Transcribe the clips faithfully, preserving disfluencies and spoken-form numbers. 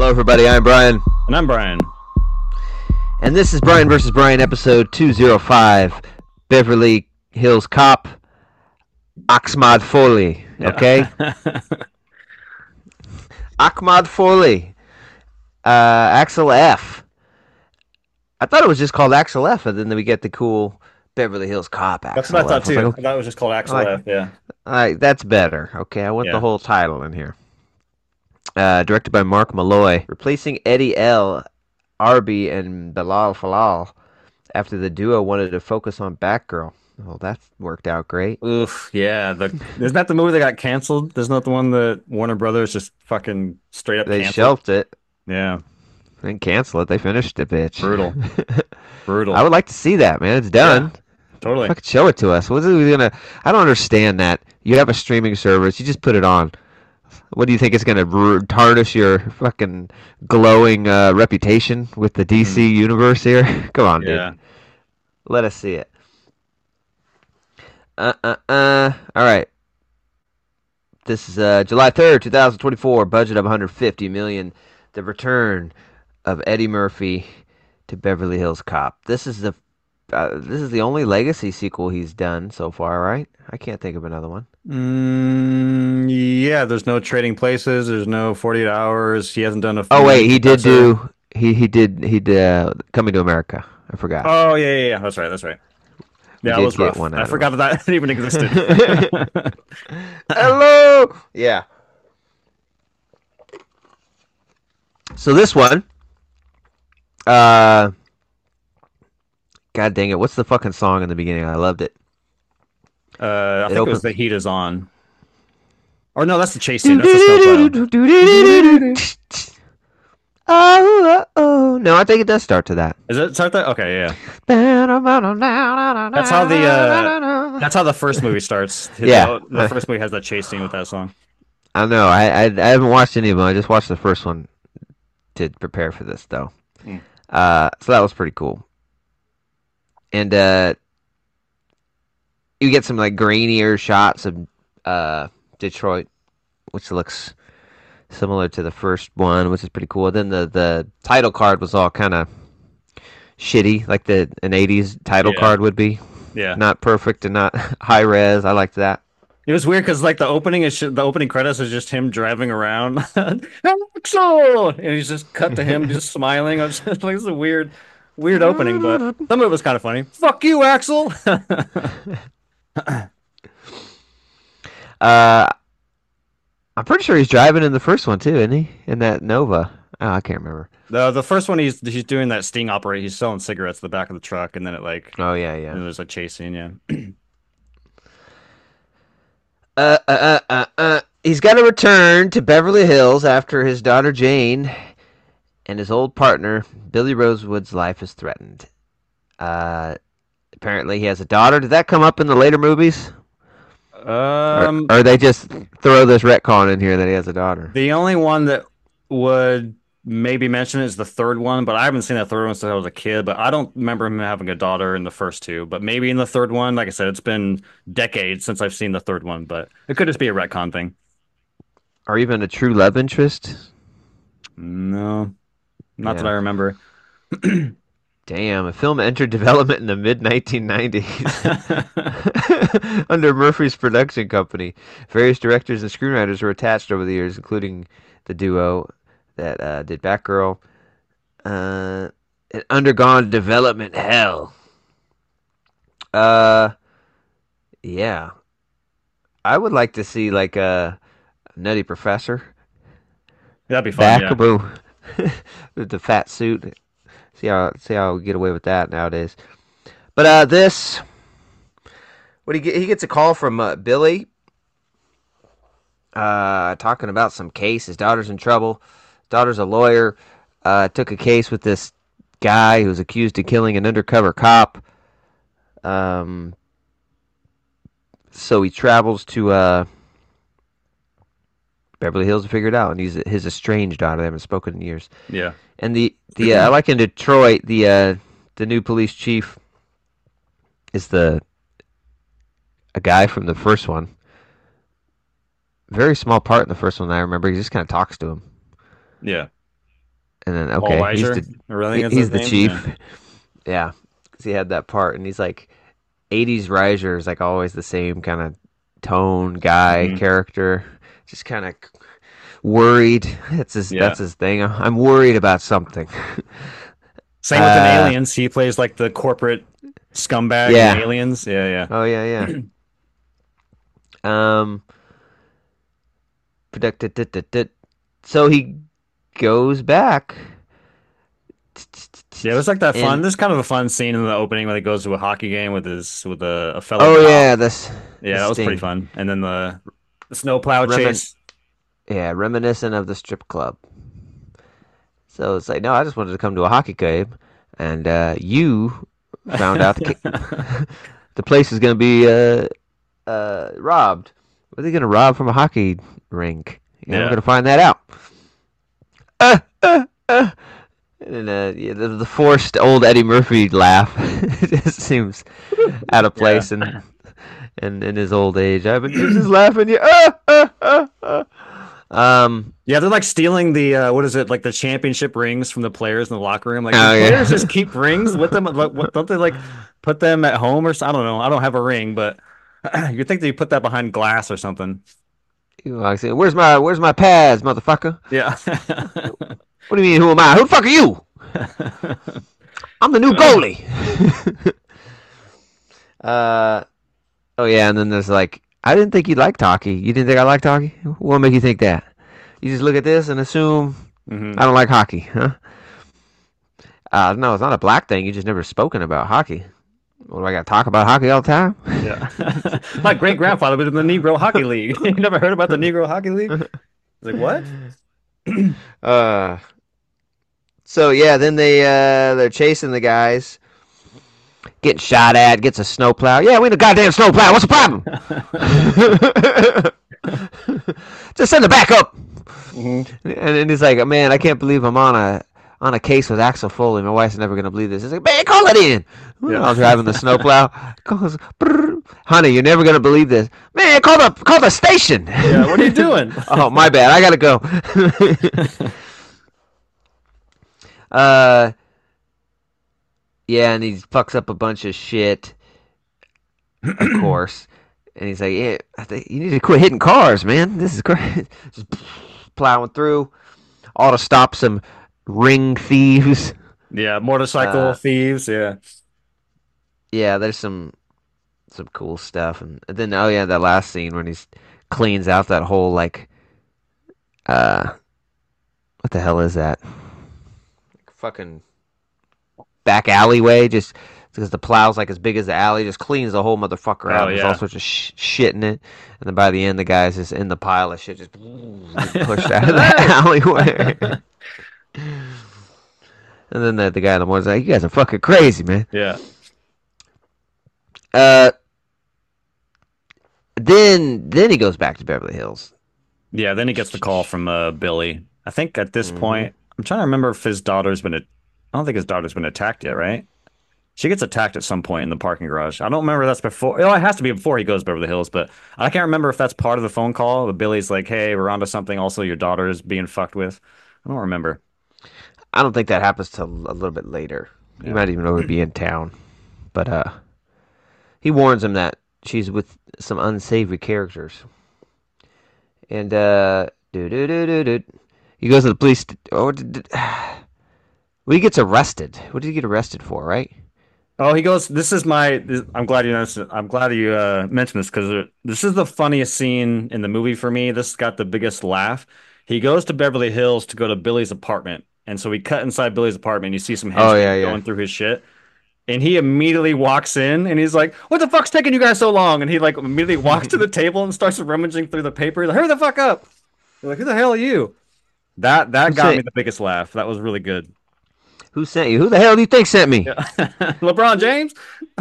Hello, everybody. I'm Brian. And I'm Brian. And this is Brian versus Brian, episode two oh five, Beverly Hills Cop, Ahmad Foley. Okay? Yeah. Ahmad Foley. Uh, Axel F. I thought it was just called Axel F, and then we get the cool Beverly Hills Cop. Axel That's what I thought F. I too. was like, I thought it was just called Axel like- F. Yeah. all right, that's better. Okay, I want Yeah. the whole title in here. Uh, directed by Mark Malloy, replacing Eddie L., Arby, and Bilal Falal after the duo wanted to focus on Batgirl. Well, that worked out great. Oof. Yeah. The isn't that the movie that got canceled? Isn't that the one that Warner Brothers just fucking straight up They canceled? shelved it. Yeah. They didn't cancel it. They finished it, bitch. Brutal. Brutal. I would like to see that, man. It's done. Totally. Fucking show it to us. What are we gonna? I don't understand that. You have a streaming service. You just put it on. What do you think is gonna r- tarnish your fucking glowing uh, reputation with the D C universe here? Come on, Yeah. dude. Let us see it. Uh, uh, uh. All right. This is uh, July third, two thousand twenty-four. Budget of one hundred fifty million dollars. The return of Eddie Murphy to Beverly Hills Cop. This is the uh, this is the only legacy sequel he's done so far, right? I can't think of another one. Mm, yeah. There's no Trading Places. There's no forty-eight hours. He hasn't done a. Oh wait, Full he did Professor. do he he did he did uh, Coming to America. I forgot. Oh yeah, yeah, yeah. That's right. That's right. We Yeah, did it was get rough. one out I of forgot that that even existed. Hello. Yeah. So this one, uh, God dang it! What's the fucking song in the beginning? I loved it. Uh, I It think it was opens- The Heat Is On. Or no, that's the chase scene. That's the snowplow. Oh, oh, oh. No, I think it does start to that. Is it start that? Okay, yeah. That's how the, uh, That's how the first movie starts. Yeah. The, the first movie has that chase scene with that song. I know. I, I I haven't watched any of them. I just watched the first one to prepare for this, though. Hmm. Uh, so that was pretty cool. And uh, you get some like grainier shots of uh, Detroit, which looks similar to the first one, which is pretty cool. Then the, the title card was all kind of shitty, like the an eighties title Yeah. card would be. Yeah. Not perfect and not high res. I liked that. It was weird because like the opening is the opening credits is just him driving around, Axel, and he's just cut to him just smiling. I was just like, it's a weird, weird opening, but some of it was kind of funny. Fuck you, Axel. Uh, I'm pretty sure he's driving in the first one too, isn't he? In that Nova. Oh, I can't remember. the The first one, he's he's doing that sting operate. He's selling cigarettes in the back of the truck, and then it like Oh yeah, and yeah. there's a chase scene. Yeah. Uh, uh, uh, uh, uh. He's got to return to Beverly Hills after his daughter Jane and his old partner Billy Rosewood's life is threatened. Uh, apparently he has a daughter. Did that come up in the later movies? Um, or, or they just throw this retcon in here that he has a daughter? the only one that would maybe mention it is the third one, but I haven't seen that third one since I was a kid. But I don't remember him having a daughter in the first two. But maybe in the third one, like I said, it's been decades since I've seen the third one. But it could just be a retcon thing. Or even a true love interest? No, not that Yeah. I remember. Damn, a film entered development in the mid nineteen nineties under Murphy's production company. Various directors and screenwriters were attached over the years, including the duo that uh, did Batgirl. Uh, it undergone development hell. Uh, yeah. I would like to see like a Nutty Professor. That'd be fun. Yeah. Backaboo with the fat suit. See how see how we get away with that nowadays. But uh, this, what he get, he gets a call from uh, Billy, uh, talking about some case. His daughter's in trouble. Daughter's a lawyer. Uh, took a case with this guy who's accused of killing an undercover cop. Um, so he travels to uh. Beverly Hills to figure it out, and he's his estranged daughter. They haven't spoken in years. Yeah. And the the uh, I like in Detroit the uh, the new police chief is the a guy from the first one. Very small part in the first one. I remember he just kind of talks to him. Yeah. And then Paul okay, he's Weiser. the I really he, think is he's his the name. Yeah. chief. Yeah, because he had that part, and he's like eighties Riser is like always the same kind of tone guy Hmm. character, just kind of worried. That's his Yeah. that's his thing. I'm worried about something. Same with in Uh, Aliens. He plays like the corporate scumbag in yeah. Aliens. Yeah, Oh yeah, yeah. yeah. Um, so he goes back, Yeah, it was like that fun. and There's kind of a fun scene in the opening when he goes to a hockey game with his with a, a fellow oh cop. yeah, this Yeah, that this was pretty thing, fun. And then the the snowplow remin chase. yeah, reminiscent of the strip club. So it's like, no, I just wanted to come to a hockey game, and uh, you found out the the place is going to be uh, uh, robbed. What are they going to rob from a hockey rink? Yeah, we're Yeah. going to find that out. Uh, uh, uh. And uh, yeah, the, the forced old Eddie Murphy laugh just seems out of Yeah. place in, in in his old age. I've been just laughing. Yeah. Uh, uh, uh, uh. Um. Yeah, they're like stealing the uh, what is it, like the championship rings from the players in the locker room. Like, do Oh players yeah. just keep rings with them? Like, what, don't they like put them at home or something? I don't know. I don't have a ring, but you'd think they put that behind glass or something. He walks in. Where's my Where's my pads, motherfucker? Yeah. What do you mean? Who am I? Who the fuck are you? I'm the new goalie. uh. Oh yeah, and then there's like, I didn't think you liked hockey. You didn't think I liked hockey? What make you think that? You just look at this and assume I Hmm. don't like hockey, huh? Uh, no, it's not a black thing. You just never spoken about hockey. What do I got to talk about hockey all the time? Yeah. My great grandfather was in the Negro Hockey League. You never heard about the Negro Hockey League? Like, what? uh. So yeah, then they uh they're chasing the guys, getting shot at, gets a snowplow. Yeah, we in a goddamn snowplow. What's the problem? Just send it back up. Hmm. And then he's like, man, I can't believe I'm on a on a case with Axel Foley. My wife's never gonna believe this. He's like, man, call it in. I Yeah. was driving the snowplow. Calls, honey, you're never gonna believe this. Man, call the call the station. Yeah. What are you doing? Oh, my bad. I gotta go. uh, yeah, and he fucks up a bunch of shit, of course. And he's like, yeah, I think you need to quit hitting cars, man. This is great. Just plowing through, all to stop some ring thieves. Yeah, motorcycle Uh, thieves. Yeah. yeah, there's some some cool stuff, and, and then oh yeah, that last scene when he's cleans out that whole like uh, what the hell is that? Fucking back alleyway, just because the plow's like as big as the alley, just cleans the whole motherfucker out. Oh There's all yeah. sorts of sh- shit in it, and then by the end, the guy's just in the pile of shit, just pushed out of the Hey. alleyway. And then the, the guy in the morning's like, "You guys are fucking crazy, man." Yeah. Uh, then then he goes back to Beverly Hills. Yeah, then he gets the call from uh, Billy. I think at this Hmm. point, I'm trying to remember if his daughter's been. A, I don't think his daughter's been attacked yet, right? She gets attacked at some point in the parking garage. I don't remember if that's before. Oh, it has to be before he goes to Beverly Hills, but I can't remember if that's part of the phone call. But Billy's like, "Hey, we're onto something. Also, your daughter is being fucked with." I don't remember. I don't think that happens till a little bit later. He Yeah. might even already be in town, but uh, he warns him that she's with some unsavory characters. And uh, do do do do do. He goes to the police. st- Oh, d- d- well, he gets arrested. What did he get arrested for? Right? Oh, he goes. This is my. This, I'm glad you noticed it. I'm glad you uh, mentioned this because this is the funniest scene in the movie for me. This got the biggest laugh. He goes to Beverly Hills to go to Billy's apartment, and so we cut inside Billy's apartment. And you see some Oh yeah, henchmen yeah. going through his shit, and he immediately walks in, and he's like, "What the fuck's taking you guys so long?" And he like immediately walks to the table and starts rummaging through the paper. He's like, "Hurry the fuck up!" You're like, "Who the hell are you?" That Who that got me sent? the biggest laugh. That was really good. Who sent you? Who the hell do you think sent me? Yeah. LeBron James.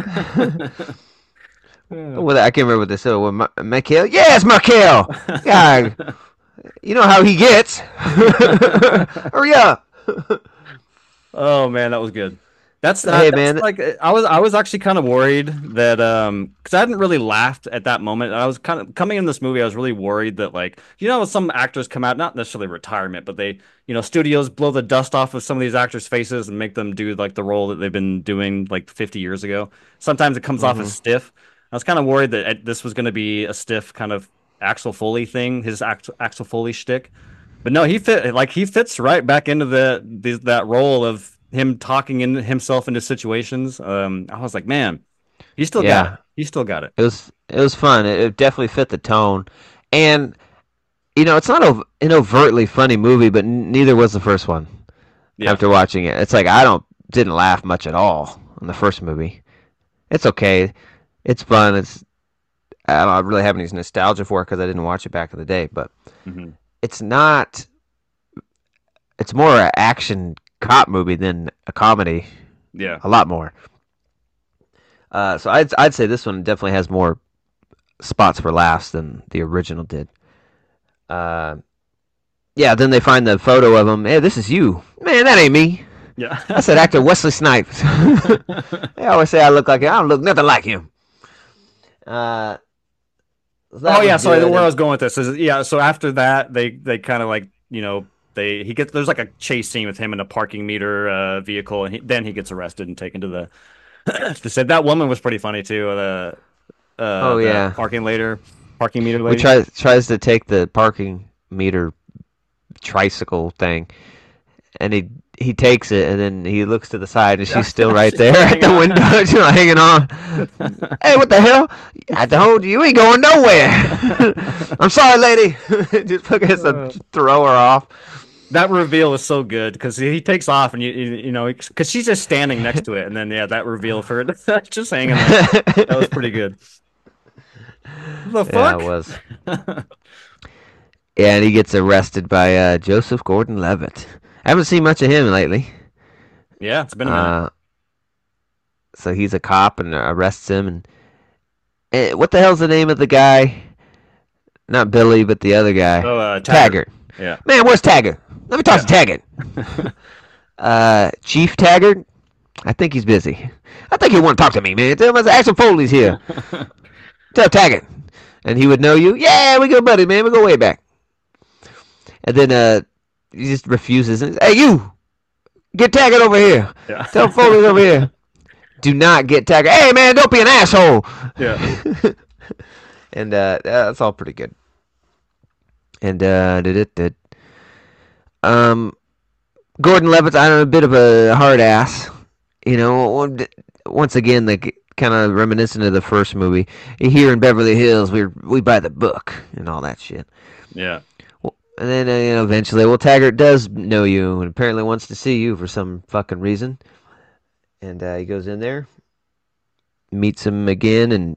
Well, I can't remember what they said. What, Ma- Michael? Yes, Michael. Yeah, you know how he gets. Hurry up. Oh man, that was good. That's uh, Hey, that's man. like I was I was actually kind of worried that um because I hadn't really laughed at that moment. I was kind of coming in this movie. I was really worried that like you know some actors come out not necessarily retirement, but they you know studios blow the dust off of some of these actors' faces and make them do like the role that they've been doing like fifty years ago. Sometimes it comes off as Hmm. stiff. I was kind of worried that it, this was going to be a stiff kind of Axel Foley thing, his Ax Axel Foley shtick. But no, he fit like he fits right back into the, the that role of him talking in himself into situations. Um, I was like, man, he still got it. Yeah, He still got it. it was it was fun. It, it definitely fit the tone, and you know, it's not ov- an overtly funny movie, but n- neither was the first one. Yeah. After watching it, it's like I don't didn't laugh much at all in the first movie. It's okay. It's fun. It's I don't really have any nostalgia for it because I didn't watch it back in the day, but Hmm. it's not. It's more an action cop movie than a comedy. Yeah. A lot more. Uh, so I'd I'd say this one definitely has more spots for laughs than the original did. Uh, yeah. Then they find the photo of him. Hey, this is you, man. That ain't me. That's that Yeah. actor Wesley Snipes. They always say I look like him. I don't look nothing like him. Uh, Oh that was yeah. Sorry, good. where I And was going with this is yeah. So after that, they they kind of like you know they he gets there's like a chase scene with him in a parking meter uh, vehicle, and he, then he gets arrested and taken to the. They said that woman was pretty funny too. The uh oh the yeah, parking later parking meter we lady. try tries to take the parking meter tricycle thing, and he he takes it, and then he looks to the side, and Yeah, she's still right she's there still at hanging the on. window, she's like hanging on. Hey, what the hell? I told you, you ain't going nowhere. I'm sorry, lady. Just look at Uh, to throw her off. that reveal is so good because he, he takes off and you you, you know because she's just standing next to it and then yeah that reveal for it just hanging there that was pretty good. The Yeah, it fuck? was. Yeah, and he gets arrested by uh, Joseph Gordon-Levitt. I haven't seen much of him lately. Yeah, it's been a minute. Uh, so he's a cop and arrests him. And eh, what the hell's the name of the guy? Not Billy, but the other guy. Oh, uh, Taggart. Taggart. Yeah, Man, where's Taggart? Let me talk to yeah. Taggart. Uh, Chief Taggart? I think he's busy. I think he'll want to talk to me, man. Tell him Axel Foley's here. Tell Taggart. And he would know you. Yeah, we go buddy, man. We go way back. And then uh, he just refuses. And, hey, you! Get Taggart over here. Yeah. Tell Foley's over here. Do not get Taggart. Hey, man, don't be an asshole. Yeah. And uh, that's all pretty good. And uh, did it did. Um, Gordon Levitt's I'm a bit of a hard ass. You know, once again, like kind of reminiscent of the first movie. Here in Beverly Hills, we we buy the book and all that shit. Yeah. Well, and then uh, you know, eventually, well, Taggart does know you and apparently wants to see you for some fucking reason. And uh, he goes in there, meets him again, and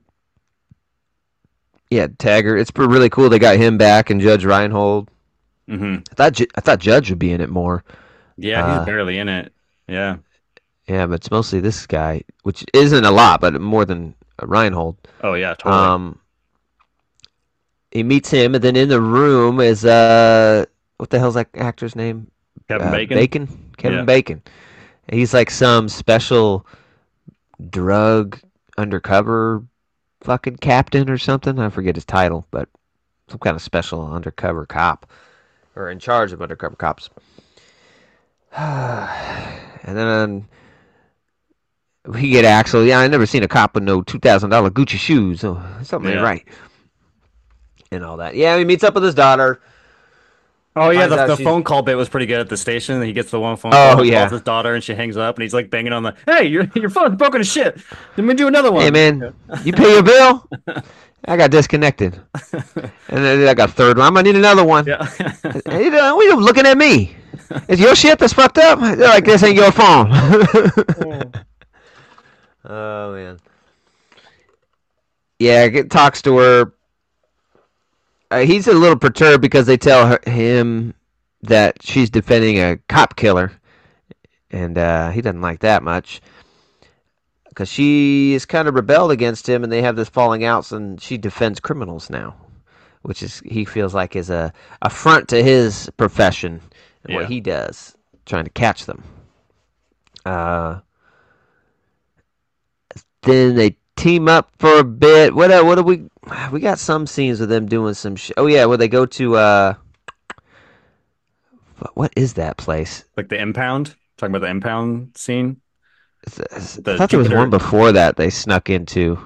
yeah, Taggart. It's really cool. They got him back and Judge Reinhold. Hmm. I thought Ju- I thought Judge would be in it more. Yeah, he's Uh, barely in it. Yeah. yeah, but it's mostly this guy, which isn't a lot, but more than Reinhold. Oh yeah, totally. Um, he meets him, and then in the room is uh, what the hell's that actor's name? Kevin Uh, Bacon. Bacon, Kevin Yeah. Bacon. He's like some special drug undercover fucking captain or something. I forget his title, but some kind of special undercover cop or in charge of undercover cops. And then um, we get Axel. Yeah, I never seen a cop with no two thousand dollar Gucci shoes. So something ain't Yeah. right, and all that. Yeah, he meets up with his daughter. Oh yeah, Finds the, out the she's. phone call bit was pretty good at the station. He gets the one phone Oh call, calls yeah. his daughter, and she hangs up, and he's like banging on the, "Hey, your your phone's broken as shit. Let me do another Hey one." man, you pay your bill? I got disconnected, and then I got a third one. I'm gonna need another one. Yeah. Hey, you know, what are you looking at me? Is your shit that's fucked up? They're like, this ain't your phone. Oh man. Yeah, get, talks to her. Uh, he's a little perturbed because they tell her, him that she's defending a cop killer, and uh, he doesn't like that much because she is kind of rebelled against him, and they have this falling out, and she defends criminals now, which is he feels like is a affront to his profession and what Yeah. he does, trying to catch them. Uh, then they team up for a bit. What uh, what do we? We got some scenes of them doing some shit. Oh yeah, where they go to uh, what is that place? Like the impound. Talking about the impound scene. I The thought there was one Jupiter. before that they snuck into.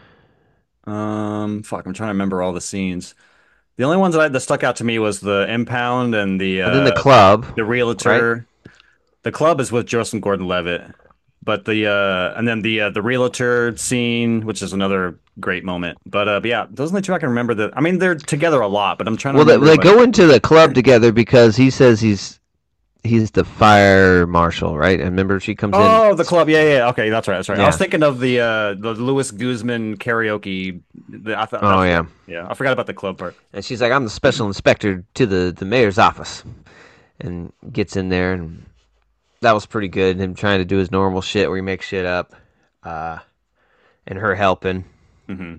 Um, fuck, I'm trying to remember all the scenes. The only ones that, I, that stuck out to me was the impound and the And then the uh club, the right? realtor. The club is with Joseph Gordon-Levitt, but the uh and then the uh, the realtor scene, which is another great moment. But uh, but yeah, those are the two I can remember. That I mean, they're together a lot, but I'm trying to Well, they, remember they like go into the club together because he says he's he's the fire marshal, right? And remember, she comes in. oh the club, yeah yeah okay that's right that's right. I was Yeah. thinking of the uh the Louis Guzman karaoke. The, I thought Oh that's yeah. yeah I forgot about the club part. And she's like, "I'm the special inspector to the the mayor's office," and gets in there, and that was pretty good. Him trying to do his normal shit where he makes shit up, uh, and her helping. Hmm.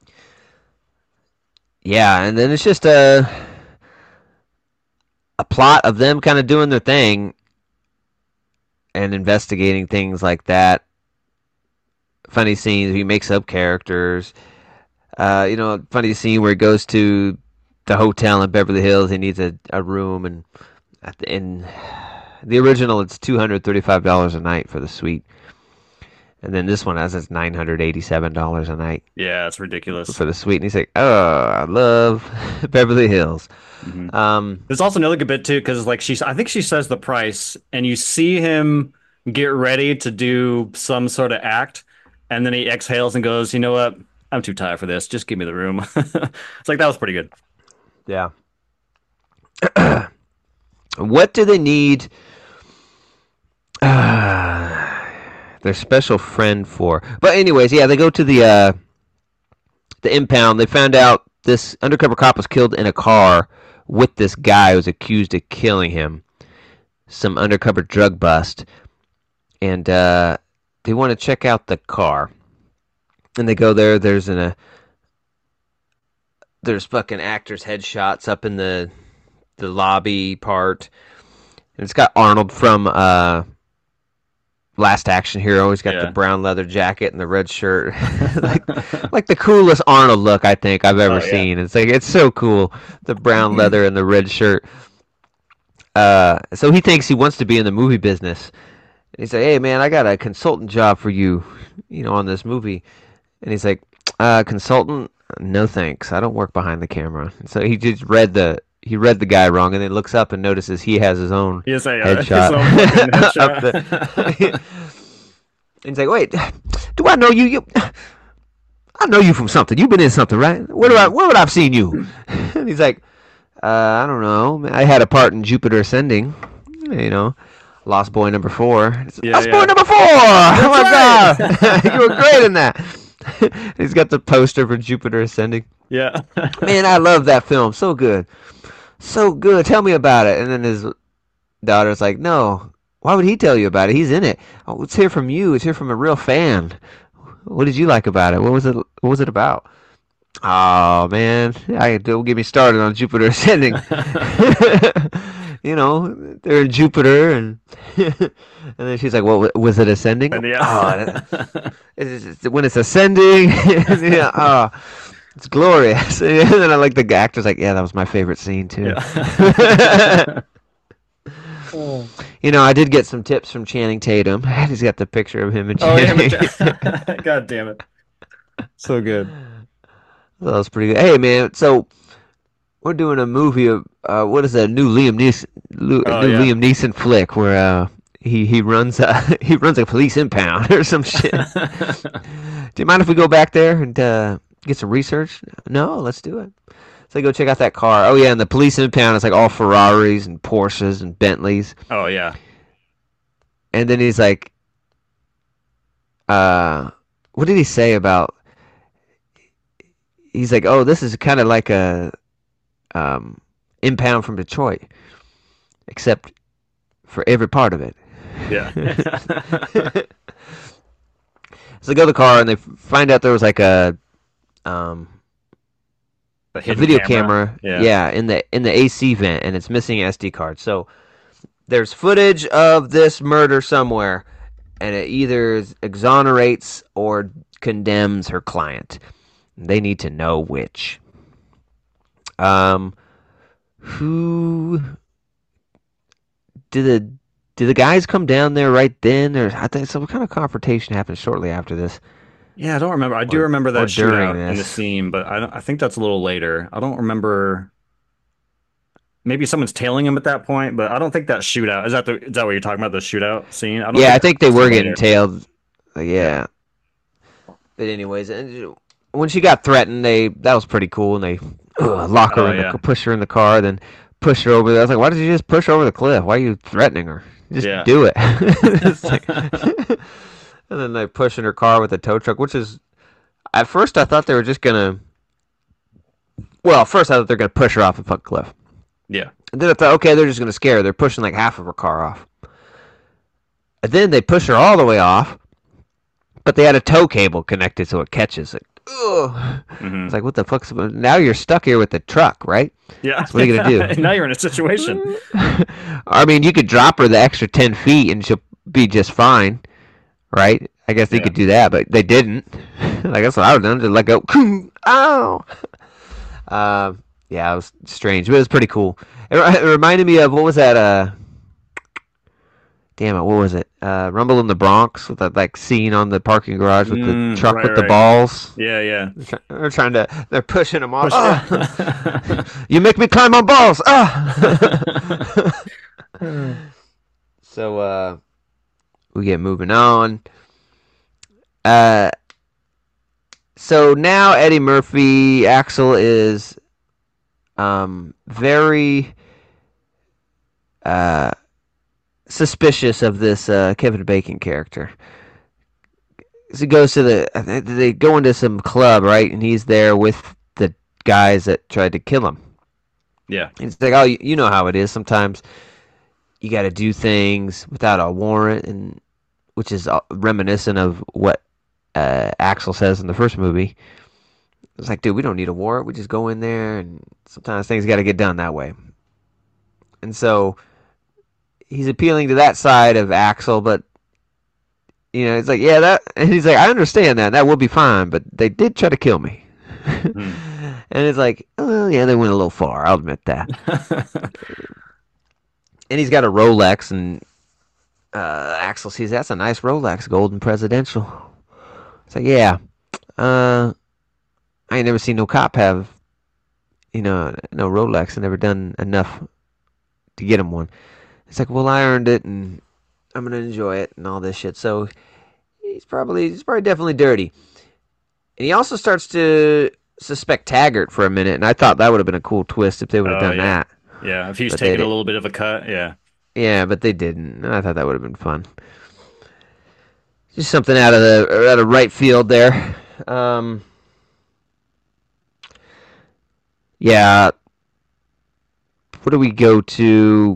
Yeah, and then it's just a a plot of them kind of doing their thing and investigating things like that. Funny scenes. He makes up characters. Uh, you know, funny scene where he goes to the hotel in Beverly Hills. He needs a, a room, and at the, in the original, it's two hundred thirty five dollars a night for the suite, and then this one has it's nine hundred eighty seven dollars a night Yeah, it's ridiculous. for the suite. And he's like, "Oh, I love Beverly Hills." Hmm. Um, There's also another good bit too, because like she's, I think she says the price, and you see him get ready to do some sort of act, and then he exhales and goes, "You know what? I'm too tired for this. Just give me the room." It's like that was pretty good. yeah. What do they need uh, their special friend for? But anyways, yeah, they go to the uh, the impound. They found out this undercover cop was killed in a car with this guy who was accused of killing him. Some undercover drug bust, and uh, they want to check out the car. And they go there. There's an uh, there's fucking actors' headshots up in the the lobby part, and it's got Arnold from uh, Last Action Hero. He's got the Yeah. brown leather jacket and the red shirt, like like the coolest Arnold look I think I've ever Oh yeah. seen. It's like it's so cool, the brown leather and the red shirt. Uh, so he thinks he wants to be in the movie business. And he's like, "Hey man, I got a consultant job for you, you know, on this movie." And he's like, uh, "Consultant? No thanks. I don't work behind the camera." And so he just read the he read the guy wrong, and then looks up and notices he has his own He has a uh, his headshot own fucking up headshot. the. And he's like, "Wait, do I know you? You, I know you from something. You've been in something, right? Where do I? Where would I've seen you?" And he's like, uh, "I don't know. I had a part in Jupiter Ascending. You know." Lost Boy number four. It's, Yeah, Lost yeah. Boy number four! Oh my That's god! You were great in that. He's got the poster for Jupiter Ascending. Yeah. Man, I love that film. So good. So good. Tell me about it. And then his daughter's like, "No. Why would he tell you about it? He's in it. Oh, let's hear from you. Let's hear from a real fan. What did you like about it? What was it what was it about?" Oh man, I don't get me started on Jupiter Ascending. You know, they're in Jupiter, and and then she's like, "What was it ascending?" And Oh, yeah. it's, it's, when it's ascending, yeah, oh, it's glorious. And then I like the actor's like, "Yeah, that was my favorite scene too." Yeah. Oh, You know, I did get some tips from Channing Tatum. He's got the picture of him and oh yeah, Channing. but God damn it. So good. That was pretty good. Hey man, so we're doing a movie of uh, what is that new Liam Neeson Lu- Oh new yeah. Liam Neeson flick where uh, he he runs a he runs a police impound or some shit. Do you mind if we go back there and uh, get some research? No, let's do it. So go check out that car. Oh yeah, and the police impound is like all Ferraris and Porsches and Bentleys. Oh yeah. And then he's like, uh, what did he say about? He's like, oh, this is kind of like a um, impound from Detroit, except for every part of it. Yeah. So they go to the car and they find out there was like a um, The a hidden video camera. camera, Yeah. yeah, in the in the A C vent, and it's missing an S D card. So there's footage of this murder somewhere, and it either exonerates or condemns her client. They need to know which. Um, who did the did the guys come down there right then, or I think some kind of confrontation happened shortly after this, Yeah, I don't remember. I do or remember or that during shootout in the this? scene, but I don't, I think that's a little later. I don't remember. Maybe someone's tailing him at that point, but I don't think that shootout is that the is that what you're talking about, the shootout scene? I don't Yeah, think I that think they happens till were getting later. tailed. Like, Yeah. yeah, but anyways, and when she got threatened, they that was pretty cool, and they ugh, lock her Oh in the yeah. push her in the car, then push her over. I was like, why did you just push her over the cliff? Why are you threatening her? Just Yeah. do it. It's like, and then they push in her car with a tow truck, which is at first I thought they were just gonna. Well, first I thought they're gonna push her off a fucking cliff, Yeah. and then I thought, okay, they're just gonna scare her. They're pushing like half of her car off, and then they push her all the way off, but they had a tow cable connected so it catches it. Ugh. Hmm. It's like, what the fuck's now you're stuck here with the truck, right? Yeah. So what are you gonna do? Now you're in a situation. I mean, you could drop her the extra ten feet and she'll be just fine, right? I guess they Yeah. could do that, but they didn't. Like, that's what I would have done. Just let go. Ow! Uh, yeah, it was strange, but it was pretty cool. It, it reminded me of, what was that? Uh, damn it, what was it? Uh, Rumble in the Bronx, with that like scene on the parking garage with the Mm, truck right, with the right. balls. Yeah, yeah. They're, try- they're trying to, they're pushing them off. Push- Oh! You make me climb my balls. Ah! So uh, we get moving on. Uh, so now Eddie Murphy, Axel is um very uh suspicious of this uh, Kevin Bacon character. So he goes to the, I think they go into some club, right? And he's there with the guys that tried to kill him. Yeah. And it's like, oh, you you know how it is. Sometimes you got to do things without a warrant, and which is uh, reminiscent of what uh, Axel says in the first movie. It's like, dude, we don't need a warrant. We just go in there, and sometimes things got to get done that way. And so he's appealing to that side of Axel, but you know, it's like, yeah, that, and he's like, I understand that, that will be fine, but they did try to kill me. Mm. And it's like, oh yeah, they went a little far. I'll admit that. And he's got a Rolex, and uh, Axel sees that's a nice Rolex, golden presidential. It's like, yeah, uh, I ain't never seen no cop have, you know, no Rolex. I never done enough to get him one. It's like, well, I earned it, and I'm gonna enjoy it, and all this shit. So he's probably, he's probably definitely dirty. And he also starts to suspect Taggart for a minute, and I thought that would have been a cool twist if they would have Oh, done yeah. that. Yeah, if he's But they taking a did- little bit of a cut, yeah. Yeah, but they didn't. And I thought that would have been fun. Just something out of the out of right field there. Um, yeah. What do we go to?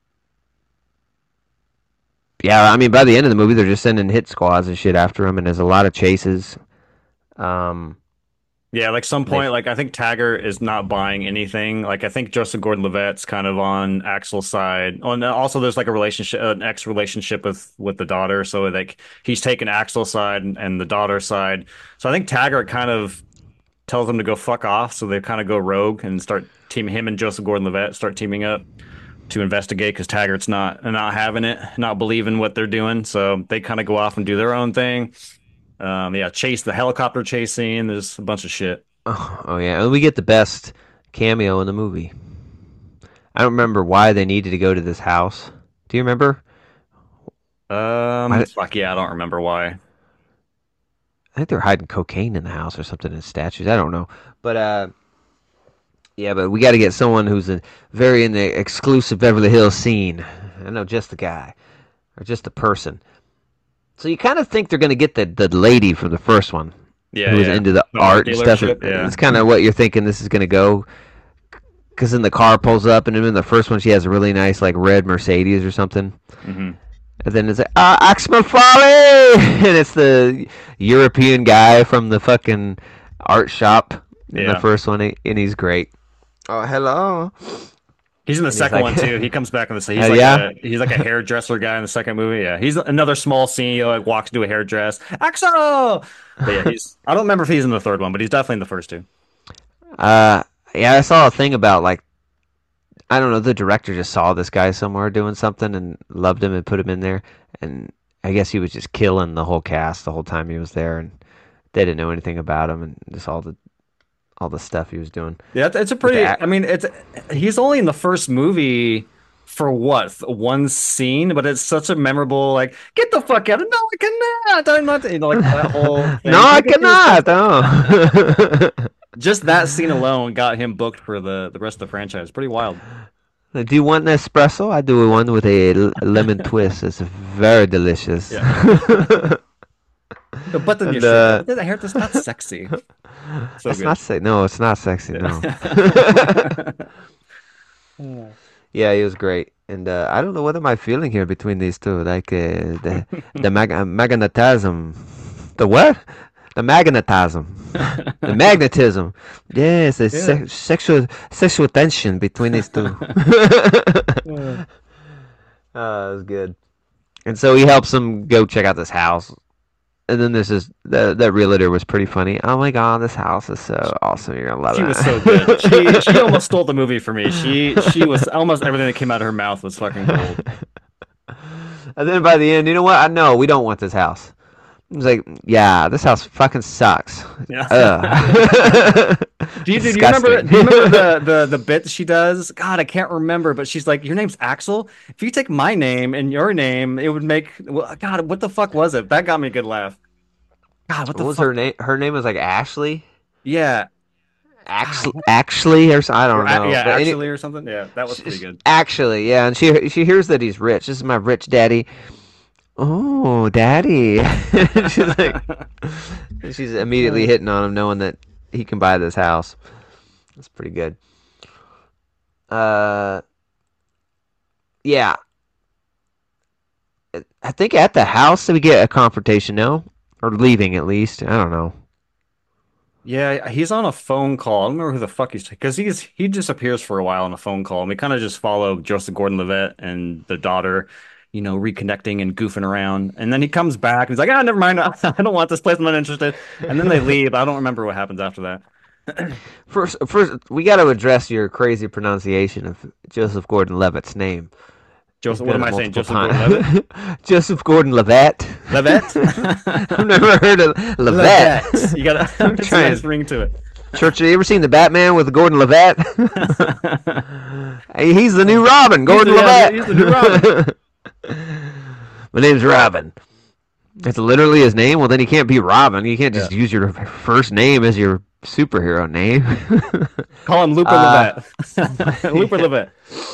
Yeah, I mean, by the end of the movie, they're just sending hit squads and shit after him, and there's a lot of chases. Um, Yeah, like some They- point, like I think Taggart is not buying anything. Like I think Joseph Gordon-Levitt's kind of on Axel's side. Oh, and also there's like a relationship, an ex relationship with with the daughter. So like he's taking Axel's side and, and the daughter's side. So I think Taggart kind of tells them to go fuck off. So they kind of go rogue and start teaming him and Joseph Gordon-Levitt start teaming up to investigate because Taggart's not not having it, not believing what they're doing. So they kind of go off and do their own thing. Um, yeah, chase the helicopter chase scene. There's a bunch of shit. oh, oh yeah, and we get the best cameo in the movie. I don't remember why they needed to go to this house. Do you remember? Um, Why- fuck yeah, I don't remember why. I think they were hiding cocaine in the house or something in statues. I don't know, but uh, yeah, but we got to get someone who's a, very in the exclusive Beverly Hills scene. I know just the guy or just the person. So you kind of think they're going to get the the lady from the first one, Yeah, who was yeah. into the The art art and stuff. dealership, yeah. It's kind of what you're thinking this is going to go. Because then the car pulls up, and in the first one, she has a really nice like red Mercedes or something. Hmm. And then it's like, ah, Axma Folly! And it's the European guy from the fucking art shop in Yeah. the first one, and he's great. Oh, hello. He's in the And he's second like, one too. He comes back in the he's hell like yeah. a he's like a hairdresser guy in the second movie. Yeah, he's another small scene. He like walks into a hairdress. Axel. But yeah, he's. I don't remember if he's in the third one, but he's definitely in the first two. Uh, yeah, I saw a thing about like I don't know, the director just saw this guy somewhere doing something and loved him and put him in there, and I guess he was just killing the whole cast the whole time he was there, and they didn't know anything about him and just all the all the stuff he was doing Yeah, it's a with the pretty. act. I mean, it's he's only in the first movie for what one scene, but it's such a memorable. Like, get the fuck out of no, I cannot. I'm not. You know, like that whole No, thing. Can I you get your cannot. respect? No. Just that scene alone got him booked for the the rest of the franchise. Pretty wild. Do you want an espresso? I do one with a l- lemon twist. It's very delicious. Yeah. The button your And shirt. uh, What did I hear? That's not sexy. So that's not good. sexy. No, it's not sexy. No. Yeah. Yeah, he was great. And uh, I don't know what am I feeling here between these two. Like uh, the the mag- uh, magnetism. The what? The magnetism. The magnetism. Yes, the Yeah. se- sexual sexual tension between these two. Yeah. Uh, it was good. And so he helps him go check out this house. And then this is the the realtor was pretty funny. Oh my god, this house is so awesome. You're gonna love She was so good. She she it. almost stole the movie for me. She she was almost everything that came out of her mouth was fucking gold. And then by the end, you know what? I know we don't want this house. I was like, yeah, this house fucking sucks. Yeah. Ugh. Do you, do you remember Disgusting. do you remember the, the the bit she does? God, I can't remember, but she's like, "Your name's Axel. If you take my name and your name, it would make well, God, what the fuck was it? That got me a good laugh. God, what What the was fuck? her name? Her name was like Ashley. Yeah. God, Actually, actually, or so- I or don't a- know. yeah, But any, actually or something. Yeah, that was pretty good. actually, yeah, and she she hears that he's rich. This is my rich daddy. Oh, daddy. She's like, she's immediately hitting on him, knowing that he can buy this house. That's pretty good. Uh, yeah. I think at the house we get a confrontation, no? Or leaving at least. I don't know. Yeah, he's on a phone call. I don't remember who the fuck he's because he's he disappears for a while on a phone call, and we kind of just follow Joseph Gordon-Levitt and the daughter, you know, reconnecting and goofing around. And then he comes back and he's like, "Ah, never mind. I don't want this place. I'm not interested." And then they leave. I don't remember what happens after that. First, first we got to address your crazy pronunciation of Joseph Gordon-Levitt's name. You've Joseph, what done am it I saying? multiple Joseph Gordon-Levitt? times. Joseph Gordon-Levitt. Levitt? I've never heard of Levitt. Levitt. You gotta I'm it's a trying. nice ring to it. Church, have you ever seen the Batman with Gordon Levitt? Hey, he's the new Robin, He's Gordon the, yeah, Levitt. he's the new Robin. My name's Robin. That's literally his name. Well, then he can't be Robin. You can't Yeah. just use your first name as your superhero name. Call him Looper Uh, Levitt. Looper Levitt.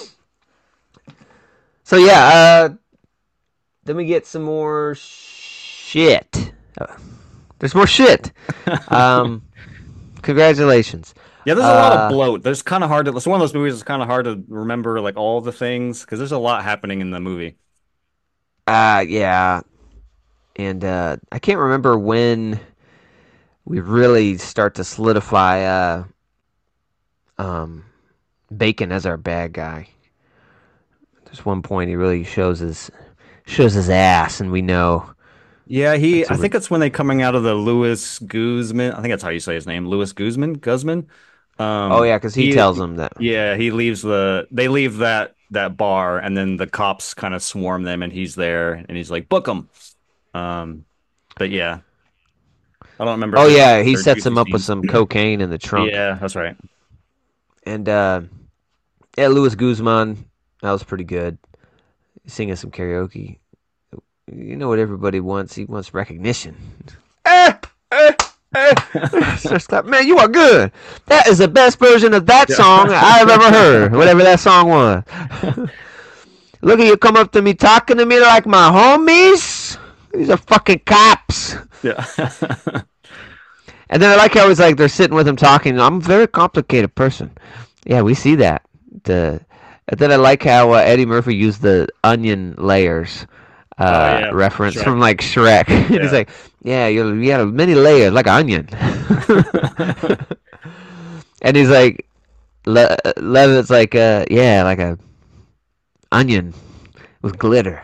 So yeah, uh, then we get some more shit. Uh, there's more shit. Um, congratulations. Yeah, there's a lot Uh, of bloat. There's kind of hard to. It's one of those movies that's kind of hard to remember like all the things because there's a lot happening in the movie. Uh, yeah, and uh, I can't remember when we really start to solidify uh, um, Bacon as our bad guy. There's one point he really shows his shows his ass, and we know. Yeah, he. That's I a think it's when they coming out of the Louis Guzman. I think that's how you say his name, Louis Guzman. Guzman. Oh Um, yeah, because he he. tells him that. Yeah, he leaves the. They leave that that bar, and then the cops kind of swarm them, and he's there, and he's like, "Book him." Um, but yeah, I don't remember. Oh if yeah, he there's sets juicy him up with scenes. some cocaine in the trunk, Yeah, that's right. and uh, yeah, Luis Guzman, that was pretty good. Singing some karaoke. You know what everybody wants? He wants recognition. Eh, eh, eh. Starts clapping. Man, you are good. That is the best version of that Yeah. song I've ever heard. Whatever that song was. Look at you come up to me talking to me like my homies. These are fucking cops. Yeah. And then I like how he's like they're sitting with him talking. I'm a very complicated person. Yeah, we see that. The and then I like how uh, Eddie Murphy used the onion layers uh, Oh yeah, reference Shrek. from like Shrek. And he's Yeah. like, yeah, you you got many layers like an onion. And he's like, Le- Levitt's like uh yeah, like a onion with glitter.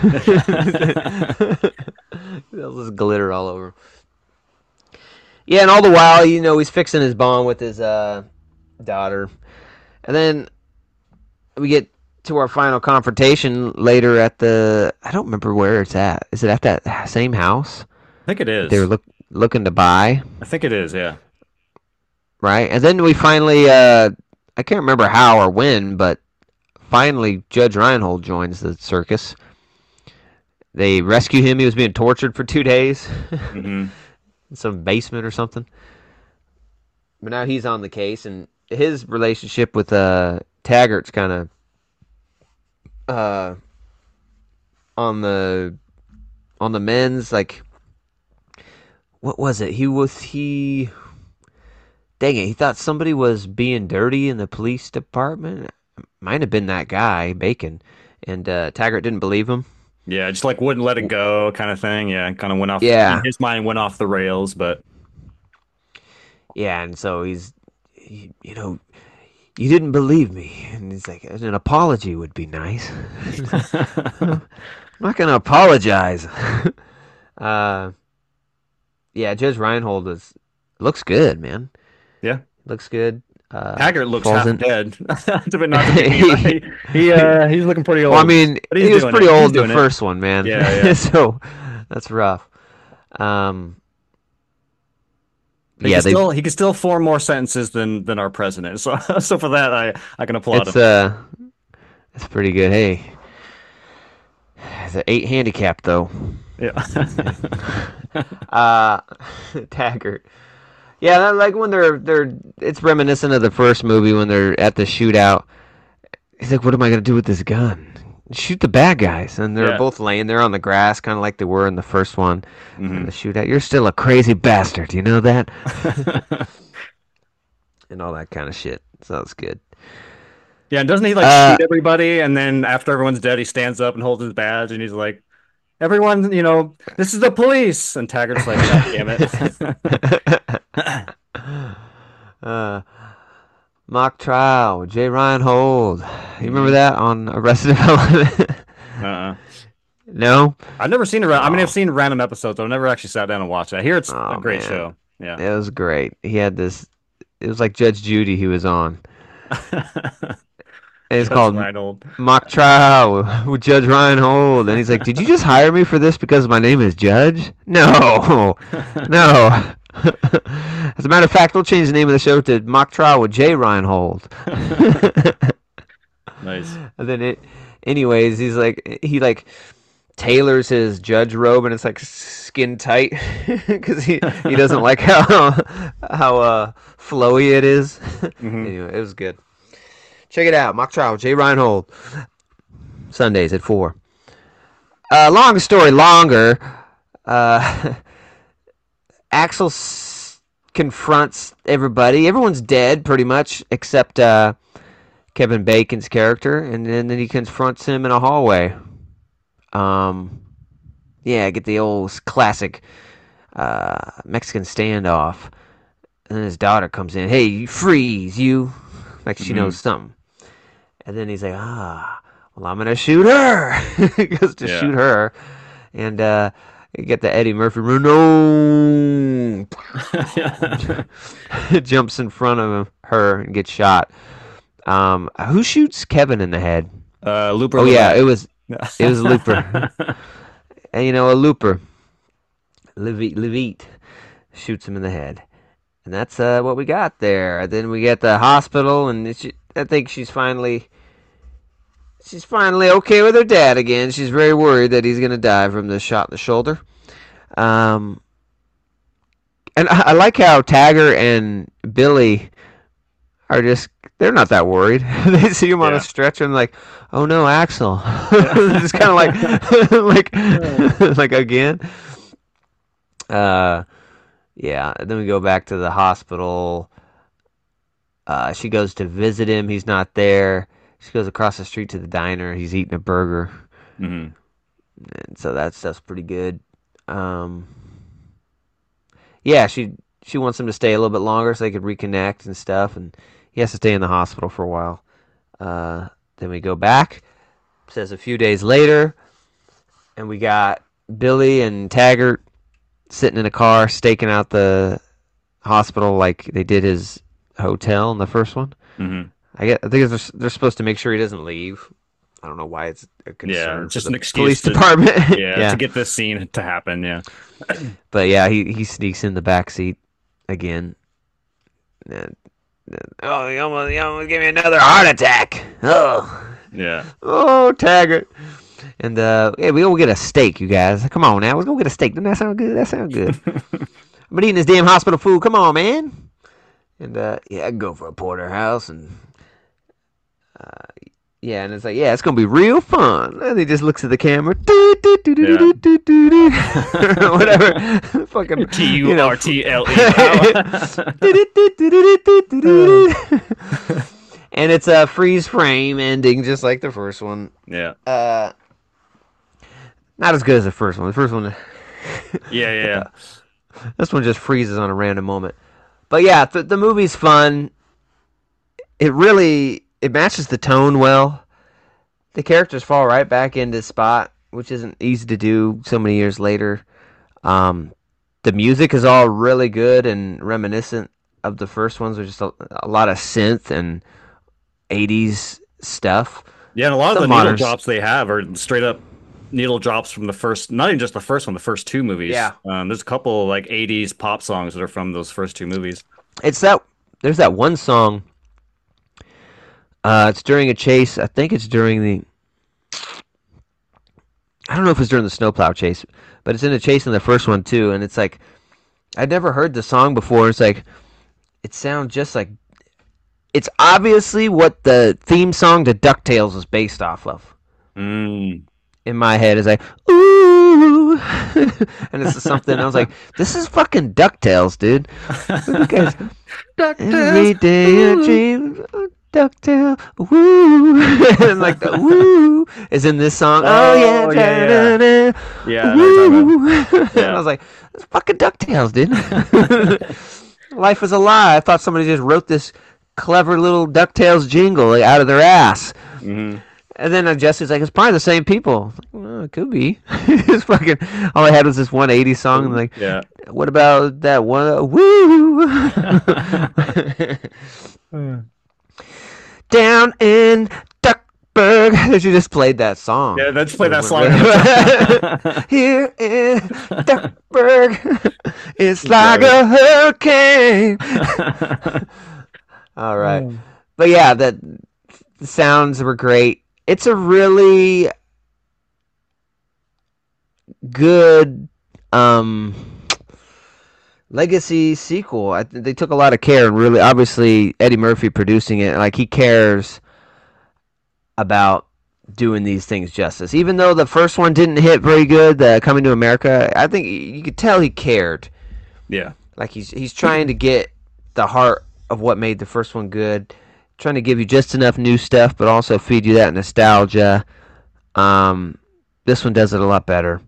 There's just glitter all over. Yeah, and all the while, you know, he's fixing his bond with his uh daughter, and then we get to our final confrontation later at the. I don't remember where it's at. Is it at that same house I think it that they were is. look looking to buy? I think it is. Yeah. Right, and then we finally. Uh, I can't remember how or when, but finally Judge Reinhold joins the circus. They rescue him. He was being tortured for two days Hmm. in some basement or something. But now he's on the case, and his relationship with uh, Taggart's kind of uh, on the on the men's. Like, what was it? He was he. Dang it! He thought somebody was being dirty in the police department. Might have been that guy Bacon, and uh, Taggart didn't believe him. Yeah, just like wouldn't let it go, kind of thing. Yeah, kind of went off. In Yeah, his mind, went off the rails. But yeah, and so he's, he, you know, you didn't believe me, and he's like, an apology would be nice. I'm not gonna apologize. uh, yeah, Judge Reinhold is looks good, man. yeah, Looks good. Uh, Taggart looks falls half in. dead. To be not to be mean, but he, he uh he's looking pretty Well, I old, mean, but he's he was doing pretty it. He's old the doing it. first one, man. Yeah, yeah. So that's rough. Um, He yeah, can they. still he can still form more sentences than than our president. So so for that, I I can applaud It's him. uh, it's pretty good. Hey, it's an eight handicap though. Yeah. Uh, Taggart. Yeah, that- like when they're they're. It's reminiscent of the first movie when they're at the shootout. He's like, "What am I gonna do with this gun? Shoot the bad guys!" And they're Yeah. both laying there on the grass, kind of like they were in the first one. In Hmm. the shootout, you're still a crazy bastard. You know that? And all that kind of shit. So that's good. Yeah, and doesn't he like Uh, shoot everybody, and then after everyone's dead, he stands up and holds his badge, and he's like, "Everyone, you know, this is the police." And Taggart's like, "God damn it." uh, Mock trial, Jay Reinhold. You remember Hmm. that on Arrested Development? Uh-uh. No? I've never seen a ra- I mean, I've Oh, seen random episodes. I've never actually sat down and watched it. I hear it's a oh great man. show. Yeah. It was great. He had this, it was like Judge Judy he was on. And it's Judge called Reinhold. Mock Trial with Judge Reinhold. And he's like, "Did you just hire me for this because my name is Judge?" No, no. As a matter of fact, we'll change the name of the show to Mock Trial with Jay Reinhold. Nice. And then it, anyways, he's like, he like tailors his judge robe and it's like skin tight because he, he doesn't like how how uh, flowy it is. Hmm. Anyway, it was good. Check it out, Mock Trial, Jay Reinhold, Sundays at four. Uh, long story longer. Uh, Axel s- confronts everybody. Everyone's dead pretty much except uh, Kevin Bacon's character, and then, then he confronts him in a hallway. Um, yeah, get the old classic uh, Mexican standoff. And then his daughter comes in. "Hey, you freeze, you!" Like she Hmm. knows something. And then he's like, "Ah, well, I'm gonna shoot her." He goes to Yeah. shoot her, and uh, you get the Eddie Murphy run. No, jumps in front of him, her and gets shot. Um, who shoots Kevin in the head? Uh, Looper Oh yeah, Levette. it was it was Looper. And you know, a Looper, Levite, Levite shoots him in the head, and that's uh, what we got there. Then we get the hospital, and she, I think she's finally she's finally okay with her dad again. She's very worried that he's gonna die from the shot in the shoulder. Um, and I, I like how Tagger and Billy are just they're not that worried. They see him on a Yeah. stretcher and like, "Oh no, Axel!" Yeah. Just kind of like, like, like again. Uh, yeah. And then we go back to the hospital. Uh, she goes to visit him. He's not there. She goes across the street to the diner. He's eating a burger, Hmm. and so that stuff's pretty good. Um, yeah, she she wants him to stay a little bit longer so they could reconnect and stuff. And He has to stay in the hospital for a while. Uh, then we go back. It says a few days later, and we got Billy and Taggart sitting in a car, staking out the hospital like they did his hotel in the first one. Hmm. I get. I think they're, they're supposed to make sure he doesn't leave. I don't know why it's a Yeah, concern it's for just the an excuse police to department. yeah, yeah, to get this scene to happen. Yeah. but yeah, he he sneaks in the back seat again. And, and, oh, he almost, he almost gave me another heart attack. Oh, Yeah. oh, Taggart. And uh, yeah, we go get a steak, you guys. Come on now, let's go get a steak. Doesn't that sound good? That sound good. I've been eating this damn hospital food. Come on, man. And uh, yeah, I can go for a porterhouse and uh, yeah, and it's like, yeah, it's gonna be real fun. And he just looks at the camera, Yeah. whatever, fucking, T you U know, R T L E. and it's a freeze frame ending, just like the first one. Yeah. Uh, not as good as the first one. The first one, Yeah. Yeah. this one just freezes on a random moment. But yeah, the, the movie's fun. It really it matches the tone well. The characters fall right back into spot, which isn't easy to do so many years later. Um, the music is all really good and reminiscent of the first ones. There's just a, a lot of synth and eighties stuff. Yeah, and a lot of Some the needle moderns. drops they have are straight up needle drops from the first, not even just the first one, the first two movies. Yeah. Um, there's a couple like eighties pop songs that are from those first two movies. It's that there's that one song. Uh, it's during a chase. I think it's during the. I don't know if it's during the snowplow chase, but it's in a chase in the first one too. And it's like I'd never heard the song before. It's like it sounds just like it's obviously what the theme song to DuckTales is based off of. Mm. In my head is like ooh, and it's something I was like, this is fucking DuckTales, dude. Because every day I dream of DuckTales, woo, and like the woo is in this song. Oh, yeah, Oh, yeah, yeah. da-da-da, Yeah, I know what you're woo. talking And I was like, it's fucking DuckTales, dude. Life is a lie. I thought somebody just wrote this clever little DuckTales jingle like, out of their ass. Hmm. And then uh, Jesse's like, it's probably the same people. Like, well, it could be. It's fucking. All I had was this one eighties song. And like, Yeah. what about that one? Uh, woo! Down in Duckburg. They should just played that song. Yeah, let's play that song. Here in Duckburg, it's like a hurricane. All right. But yeah, that the sounds were great. It's a really good um, legacy sequel. I, they took a lot of care and really, obviously, Eddie Murphy producing it. Like he cares about doing these things justice. Even though the first one didn't hit very good, the Coming to America, I think you could tell he cared. Yeah. Like he's he's trying to get the heart of what made the first one good. Trying to give you just enough new stuff, but also feed you that nostalgia. Um, this one does it a lot better.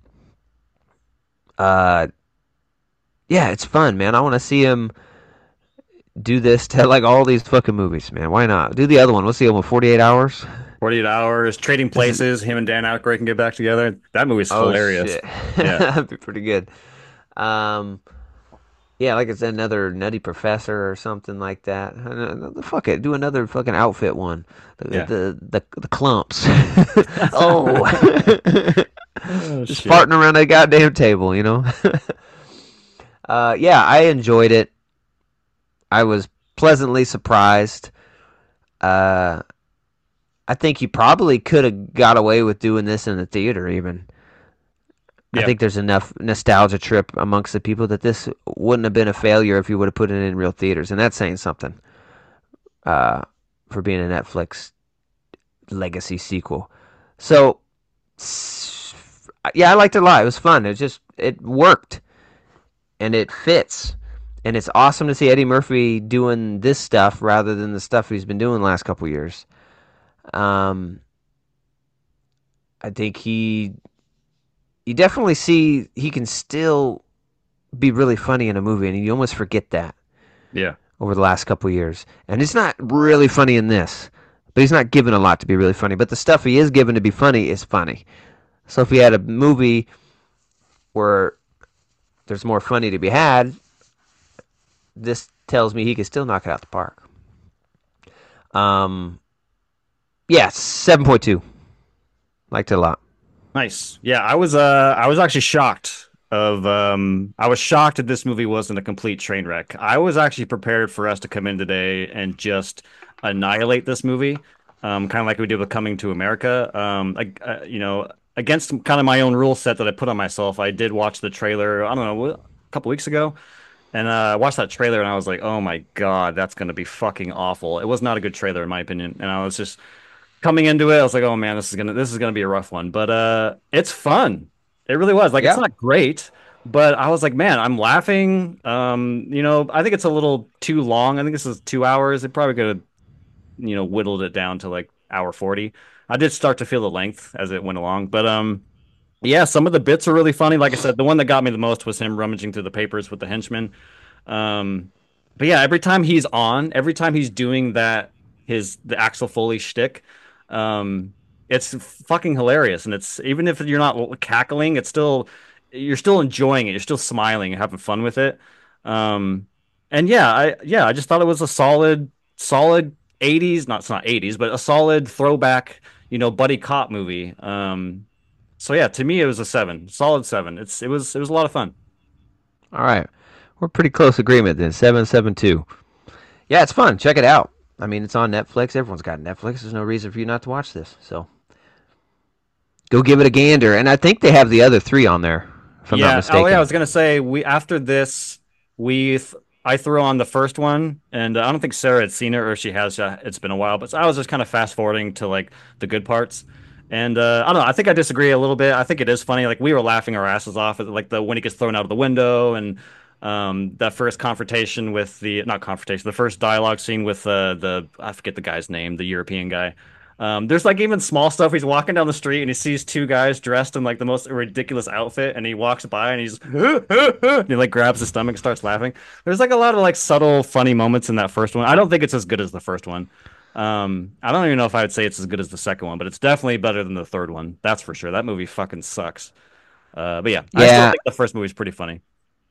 Uh, yeah, it's fun, man. I want to see him do this to like all these fucking movies, man. Why not? Do the other one. What's the other one? forty-eight hours? forty-eight hours, Trading Places, him and Dan Aykroyd can get back together. That movie's hilarious. Shit. Yeah. That'd be pretty good. Um, yeah, like it's another Nutty Professor or something like that. Uh, Fuck it, do another fucking outfit one. The Yeah. the, the, the clumps. oh, Oh, just shit. farting around a goddamn table, you know. uh, yeah, I enjoyed it. I was pleasantly surprised. Uh, I think you probably could have got away with doing this in the theater, even. I Yeah. think there's enough nostalgia trip amongst the people that this wouldn't have been a failure if you would have put it in real theaters, and that's saying something. Uh, for being a Netflix legacy sequel, so s- yeah, I liked it a lot. It was fun. It just it worked, and it fits, and it's awesome to see Eddie Murphy doing this stuff rather than the stuff he's been doing the last couple years. Um, I think he. You definitely see he can still be really funny in a movie, and you almost forget that Yeah. over the last couple years, and he's not really funny in this. But he's not given a lot to be really funny. But the stuff he is given to be funny is funny. So if he had a movie where there's more funny to be had, this tells me he can still knock it out the park. Um, yeah, seven point two. Liked it a lot. Nice. Yeah, I was uh I was actually shocked of um I was shocked that this movie wasn't a complete train wreck. I was actually prepared for us to come in today and just annihilate this movie. Um kind of like we did with Coming to America. Um I, uh, you know, against kind of my own rule set that I put on myself. I did watch the trailer, I don't know, a couple weeks ago. And uh, I watched that trailer and I was like, "Oh my God, that's going to be fucking awful." It was not a good trailer in my opinion. And I was just coming into it, I was like, "Oh man, this is gonna this is gonna be a rough one." But uh, it's fun. It really was. Like, it's Yeah. not great, but I was like, "Man, I'm laughing." Um, you know, I think it's a little too long. I think this is two hours. It probably could have, you know, whittled it down to like hour forty. I did start to feel the length as it went along, but um, yeah, some of the bits are really funny. Like I said, the one that got me the most was him rummaging through the papers with the henchman. Um, but yeah, every time he's on, every time he's doing that, his the Axel Foley shtick, um, it's fucking hilarious. And it's even if you're not cackling, it's still you're still enjoying it. You're still smiling and having fun with it. Um, and yeah, I yeah, I just thought it was a solid, solid eighties, not it's not eighties, but a solid throwback, you know, buddy cop movie. Um, so yeah, to me it was a seven, solid seven. It's it was it was a lot of fun. All right. We're pretty close agreement then. seven seven two. Yeah, it's fun. Check it out. I mean, it's on Netflix. Everyone's got Netflix. There's no reason for you not to watch this. So go give it a gander. And I think they have the other three on there, if I'm not Yeah. mistaken. Oh, yeah. I was gonna say we after this we th I threw on the first one, and uh, I don't think Sarah had seen it, or she has. Uh, it's been a while, but I was just kind of fast forwarding to like the good parts. And uh, I don't know. I think I disagree a little bit. I think it is funny. Like we were laughing our asses off at like the when he gets thrown out of the window, and um, that first confrontation with the not confrontation, the first dialogue scene with uh, the I forget the guy's name, the European guy. Um, there's like even small stuff. He's walking down the street and he sees two guys dressed in like the most ridiculous outfit, and he walks by and he's and he like grabs his stomach and starts laughing. There's like a lot of like subtle, funny moments in that first one. I don't think it's as good as the first one. Um, I don't even know if I would say it's as good as the second one, but it's definitely better than the third one. That's for sure. That movie fucking sucks. Uh, but yeah, I still Yeah, think the first movie's pretty funny.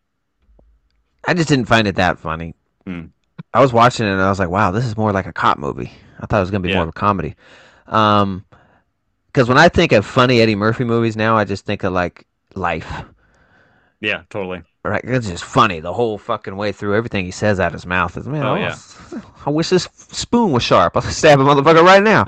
I just didn't find it that funny. Hmm. I was watching it and I was like, wow, this is more like a cop movie. I thought it was going to be more Yeah, of a comedy. Um, because when I think of funny Eddie Murphy movies now, I just think of like Life. yeah, totally. Right? It's just funny the whole fucking way through. Everything he says out his mouth is, man, Oh I, yeah. I wish this spoon was sharp. I'll stab a motherfucker right now.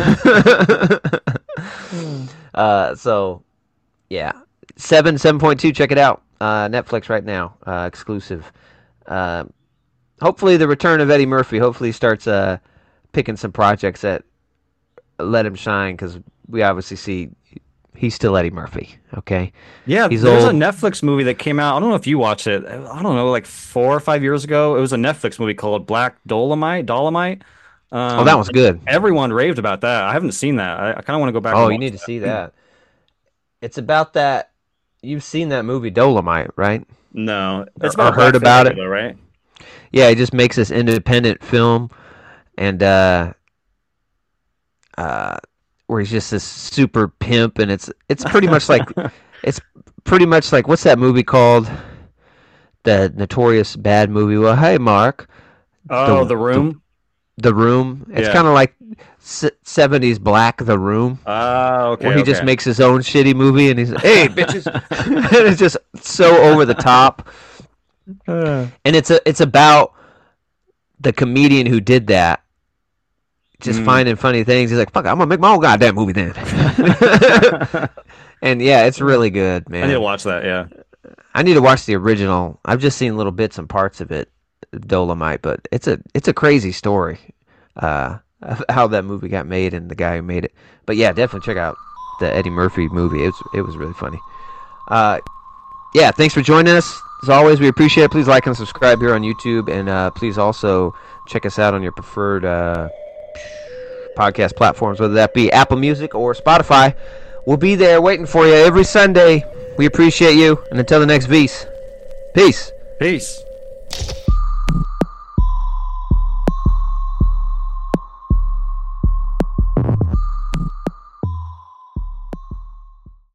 uh, so yeah, seven, seven point two. Check it out. Uh, Netflix right now, uh, exclusive. Uh, hopefully, the return of Eddie Murphy. Hopefully, he starts uh, picking some projects that let him shine because we obviously see he's still Eddie Murphy. Okay, Yeah, he's there's a old. Netflix movie that came out. I don't know if you watched it. I don't know, like four or five years ago. It was a Netflix movie called Black Dolomite. Dolomite. Oh, that Um, was good. everyone raved about that. I haven't seen that. I, I kind of want to go back Oh, and you watch need to see that. that. It's about that. You've seen that movie Dolomite, right? No, Or, it's about or a black heard about filmmaker it? though, right? Yeah, he just makes this independent film, and uh, uh, where he's just this super pimp, and it's it's pretty much like it's pretty much like what's that movie called? The notorious bad movie. Well, hey, Mark, Oh, the The the Room. the Room. It's Yeah. kind of like seventies Black The Room, Ah, where okay, he just okay. makes his own shitty movie, and he's hey bitches, and it's just so over the top, Uh, and it's a it's about the comedian who did that just mm. finding funny things. He's like, fuck, I'm gonna make my own goddamn movie then. I And yeah, it's really good, need to man. watch that. Yeah. I need to watch the original. I've just seen little bits and parts of it, Dolomite, but it's a it's a crazy story, uh, of how that movie got made and the guy who made it. But yeah, definitely check out the Eddie Murphy movie. It was it was really funny. Uh, yeah, thanks for joining us. As always, we appreciate it. Please like and subscribe here on YouTube, and uh, please also check us out on your preferred uh, podcast platforms, whether that be Apple Music or Spotify. We'll be there waiting for you every Sunday. We appreciate you, and until the next V's, peace. Peace.